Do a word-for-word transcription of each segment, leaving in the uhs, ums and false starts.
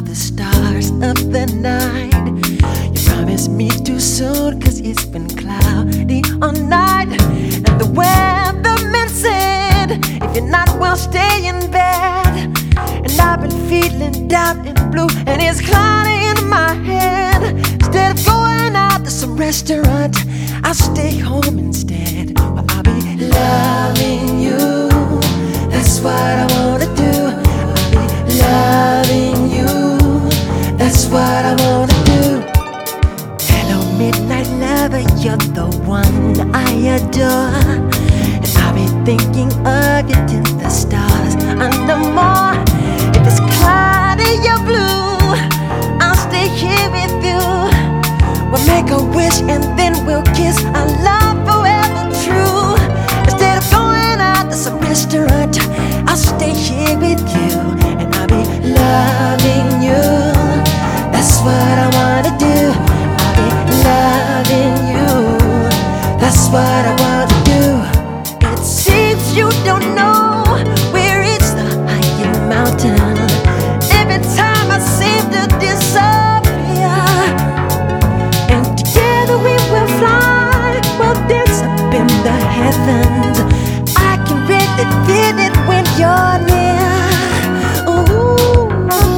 the stars of the night. You promised me too soon, cause it's been cloudy all night. And the weatherman said, if you're not well, stay in bed. And I've been feeling down and blue, and it's cloudy in my head. Instead of going out to some restaurant, I'll stay home instead. Well, I'll be loving you, that's what I wanna do. I'll be loving you, that's what I wanna do. Hello, midnight lover, you're the one I adore. And I'll be thinking of you till the stars under more. If it's cloudy or blue, I'll stay here with you. We'll make a wish and then we'll kiss, our love forever true. Instead of going out to some restaurant, I'll stay here with you. And I'll be loving you, that's what I wanna do. I'll be loving you, that's what I wanna do. It seems you don't know where it's the highest mountain. Every time I seem to disappear, and together we will fly, we'll dance up in the heavens. I can really feel it when you're near. Ooh.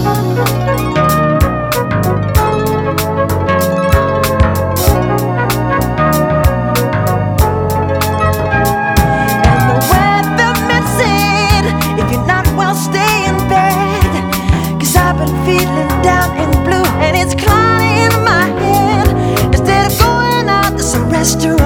And the weatherman said, if you're not well, stay in bed. Cause I've been feeling down and blue, and it's cloudy in my head. Instead of going out to some restaurant,